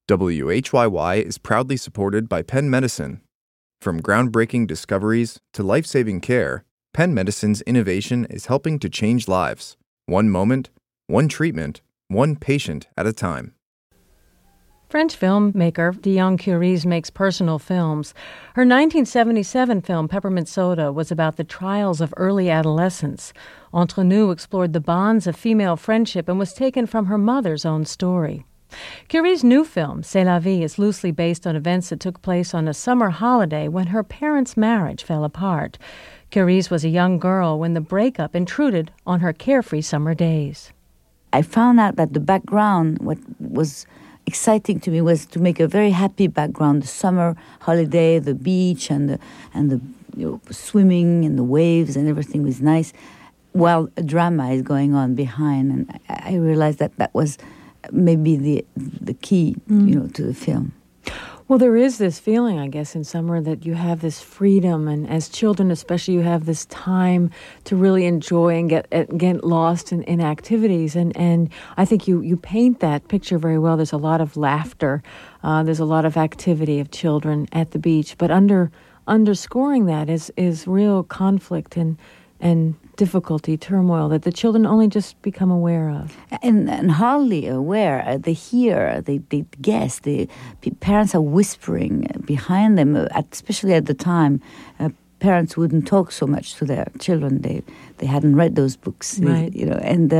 WHYY is proudly supported by Penn Medicine. From groundbreaking discoveries to life-saving care, Penn Medicine's innovation is helping to change lives. One moment, one treatment, one patient at a time. French filmmaker Diane Curies makes personal films. Her 1977 film Peppermint Soda was about the trials of early adolescence. Entre Nous explored the bonds of female friendship and was taken from her mother's own story. Curies' new film, C'est la vie, is loosely based on events that took place on a summer holiday when her parents' marriage fell apart. Curies was a young girl when the breakup intruded on her carefree summer days. I found out that the background, what was exciting to me, was to make a very happy background, the summer holiday, the beach and the swimming and the waves and everything was nice, while a drama is going on behind. And I realized that was maybe the key, to the film. Well, there is this feeling, I guess, in summer that you have this freedom, and as children especially, you have this time to really enjoy and get lost in activities. And I think you paint that picture very well. There's a lot of laughter. There's a lot of activity of children at the beach. But underscoring that is real conflict and difficulty, turmoil that the children only just become aware of. And hardly aware. They hear, they guess. Parents are whispering behind them, especially at the time. Parents wouldn't talk so much to their children. They hadn't read those books, right. And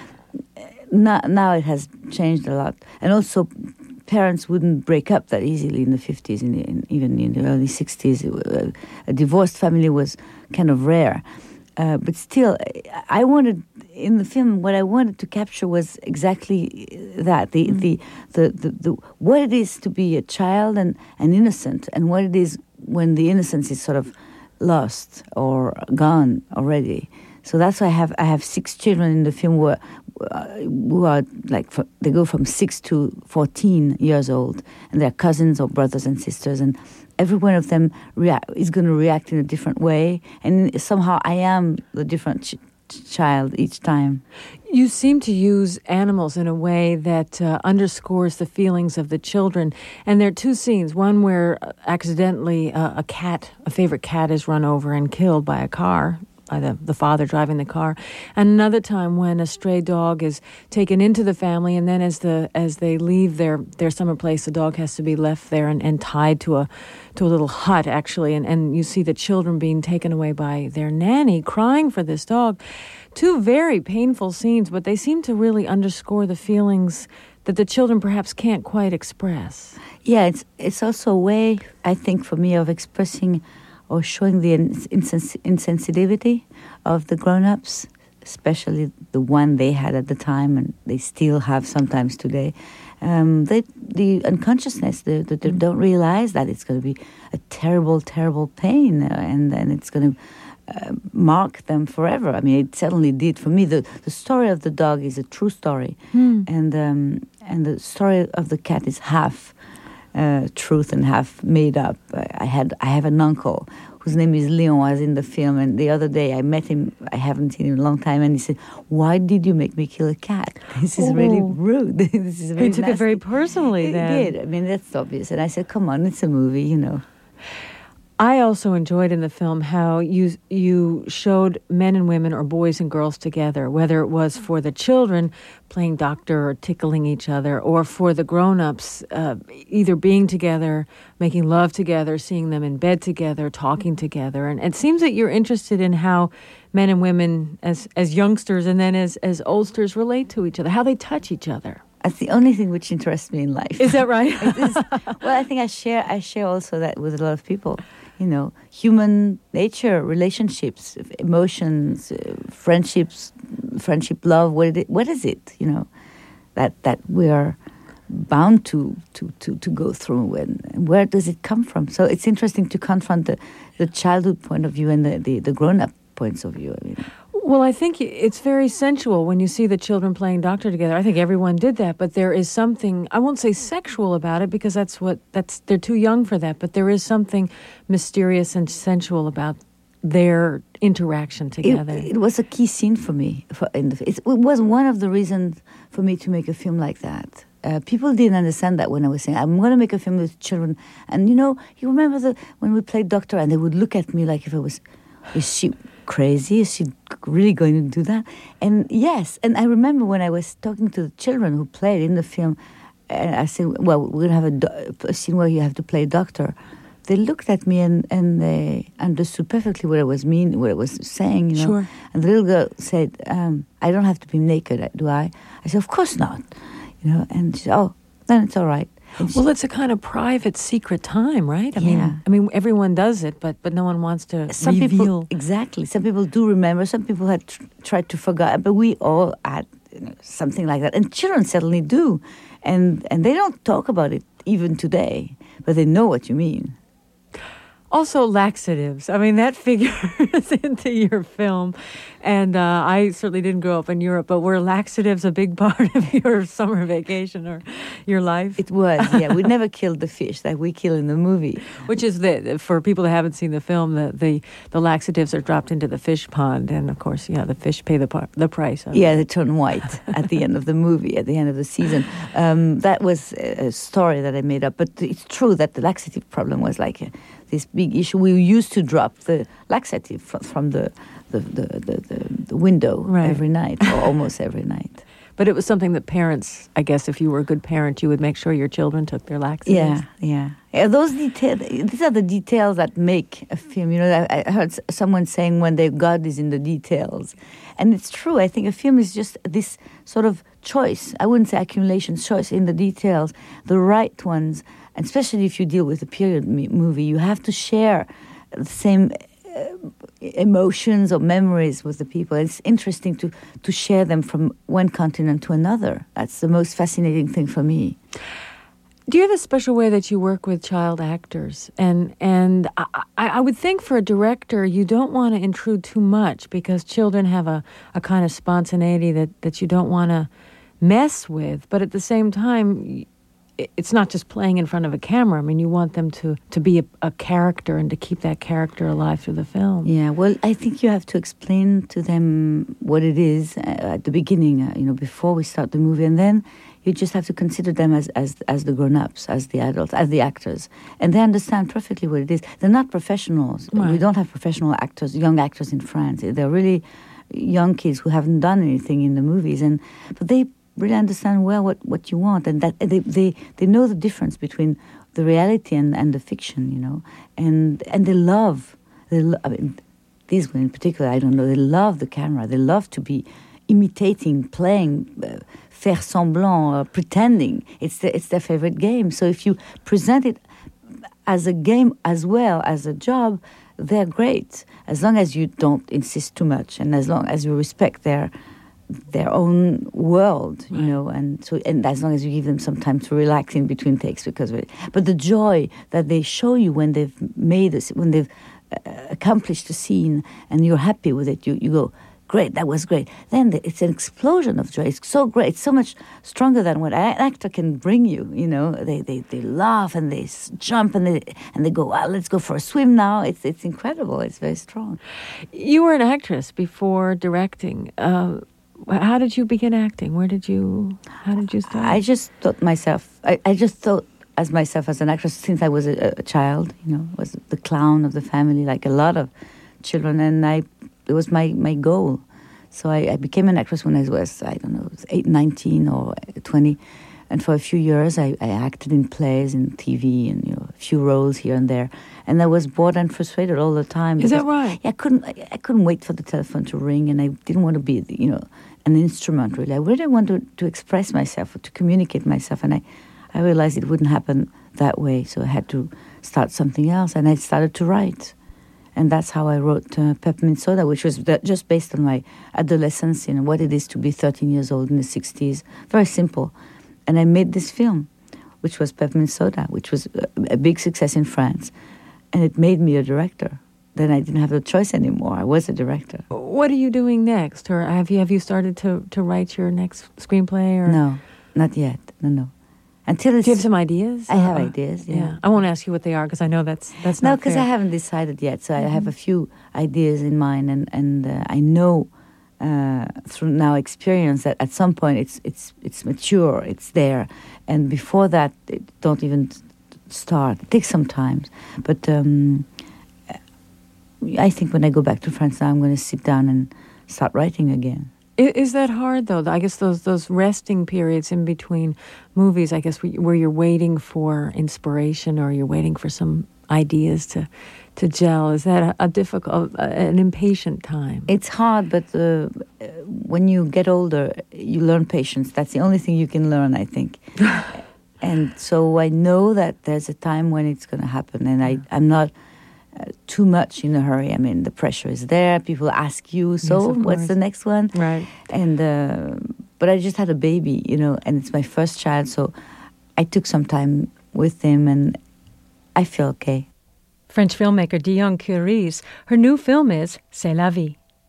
now it has changed a lot. And also, parents wouldn't break up that easily in the 50s, even in the early 60s. A divorced family was kind of rare. But still, I wanted, in the film, what I wanted to capture was exactly that, the what it is to be a child and innocent, and what it is when the innocence is sort of lost or gone already. So that's why I have 6 children in the film who are they go from 6 to 14 years old, and they're cousins or brothers and sisters, and every one of them is going to react in a different way, and somehow I am the different child each time. You seem to use animals in a way that underscores the feelings of the children, and there are 2 scenes. One where accidentally a favorite cat is run over and killed by a car, by the father driving the car, and another time when a stray dog is taken into the family, and then as they leave their summer place, the dog has to be left there and tied to a little hut, actually, and you see the children being taken away by their nanny, crying for this dog. 2 very painful scenes, but they seem to really underscore the feelings that the children perhaps can't quite express. Yeah, it's also a way, I think, for me, of expressing or showing the insensitivity of the grown-ups, especially the one they had at the time and they still have sometimes today. The unconsciousness, they don't realize that it's going to be a terrible, terrible pain, and it's going to mark them forever. I mean, it certainly did for me. The story of the dog is a true story, and the story of the cat is half truth and half made up. I have an uncle whose name is Leon, as in the film, and the other day I met him. I haven't seen him in a long time, and he said, "Why did you make me kill a cat? This is really rude. This is very He took nasty." it very personally then. He did. I mean, that's obvious. And I said, "Come on, it's a movie, I also enjoyed in the film how you showed men and women or boys and girls together, whether it was for the children playing doctor or tickling each other, or for the grown-ups either being together, making love together, seeing them in bed together, talking together. And it seems that you're interested in how men and women as youngsters and then as oldsters relate to each other, how they touch each other. That's the only thing which interests me in life. Is that right? Well, I think I share also that with a lot of people. Human nature, relationships, emotions, friendships, love. What is it? That we are bound to go through, and where does it come from? So it's interesting to confront the childhood point of view and the grown-up points of view. Well, I think it's very sensual when you see the children playing doctor together. I think everyone did that, but there is something, I won't say sexual about it because they're too young for that, but there is something mysterious and sensual about their interaction together. It was a key scene for me. It was one of the reasons for me to make a film like that. people didn't understand that when I was saying, I'm going to make a film with children. And, you remember when we played doctor, and they would look at me like if I was, is she crazy? Is she really going to do that? And yes, and I remember when I was talking to the children who played in the film, and I said, well, we're going to have a scene where you have to play a doctor. They looked at me and they understood perfectly what I was saying, Sure. And the little girl said, I don't have to be naked, do I? I said, of course not. And she said, oh, then it's all right. Well, it's a kind of private, secret time, right? I mean, everyone does it, but no one wants to reveal. People, exactly. Some people do remember. Some people had tried to forget, but we all had something like that. And children certainly do. And they don't talk about it even today, but they know what you mean. Also, laxatives. I mean, that figures into your film. And I certainly didn't grow up in Europe, but were laxatives a big part of your summer vacation or your life? It was, yeah. We never killed the fish that we kill in the movie. Which is, for people that haven't seen the film, the laxatives are dropped into the fish pond. And, of course, the fish pay the price. Yeah, they turn white at the end of the movie, at the end of the season. That was a story that I made up. But it's true that the laxative problem was like this big issue. We used to drop the laxative from the window every night, or almost every night. But it was something that parents, I guess, if you were a good parent, you would make sure your children took their laxatives. Yeah. Those details. These are the details that make a film. I heard someone saying one day, God is in the details, and it's true. I think a film is just this sort of choice. I wouldn't say accumulation, choice in the details, the right ones. And especially if you deal with a period movie, you have to share the same emotions or memories with the people. It's interesting to share them from one continent to another. That's the most fascinating thing for me. Do you have a special way that you work with child actors? And I would think for a director, you don't want to intrude too much because children have a kind of spontaneity that you don't want to mess with. But at the same time, it's not just playing in front of a camera. I mean, you want them to be a character and to keep that character alive through the film. Yeah, well, I think you have to explain to them what it is at the beginning, before we start the movie. And then you just have to consider them as the grown-ups, as the adults, as the actors. And they understand perfectly what it is. They're not professionals. Right. We don't have professional actors, young actors in France. They're really young kids who haven't done anything in the movies. But they really understand well what you want, and that they know the difference between the reality and the fiction, and they love. I mean, these women in particular, I don't know. They love the camera. They love to be imitating, playing, faire semblant, pretending. It's their favorite game. So if you present it as a game as well as a job, they're great. As long as you don't insist too much, and as long as you respect their own world, and as long as you give them some time to relax in between takes, but the joy that they show you when they've made this, when they've accomplished a scene, and you're happy with it, you go, great, that was great. Then it's an explosion of joy. It's so great. It's so much stronger than what an actor can bring you. They laugh and they jump and they go, well, let's go for a swim now. It's incredible. It's very strong. You were an actress before directing. How did you begin acting? How did you start? I just thought myself, I just thought as myself as an actress since I was a child, was the clown of the family, like a lot of children, and it was my goal. So I became an actress when I was, 19 or 20, and for a few years I acted in plays and TV and a few roles here and there, and I was bored and frustrated all the time. Is that right? Yeah, I couldn't wait for the telephone to ring, and I didn't want to be an instrument, really. I really wanted to express myself, or to communicate myself, and I realized it wouldn't happen that way, so I had to start something else, and I started to write. And that's how I wrote Peppermint Soda, which was just based on my adolescence, what it is to be 13 years old in the 60s. Very simple. And I made this film, which was Peppermint Soda, which was a big success in France. And it made me a director. Then I didn't have a choice anymore. I was a director. What are you doing next? Or have you started to write your next screenplay? Or? No, not yet. No. Do you have some ideas? I have ideas, yeah. I won't ask you what they are because I know that's not because I haven't decided yet. So I have a few ideas in mind, and I know through now experience that at some point it's mature, it's there, and before that it don't even start. It takes some time, but I think when I go back to France now, I'm going to sit down and start writing again. Is that hard, though? I guess those resting periods in between movies, I guess, where you're waiting for inspiration or you're waiting for some ideas to gel, is that a difficult, an impatient time? It's hard, but when you get older, you learn patience. That's the only thing you can learn, I think. And so I know that there's a time when it's going to happen, and I'm not too much in a hurry. I mean, the pressure is there. People ask you, so yes, what's the next one? Right. And but I just had a baby, and it's my first child, so I took some time with him, and I feel okay. French filmmaker Diane Curies. Her new film is C'est la vie.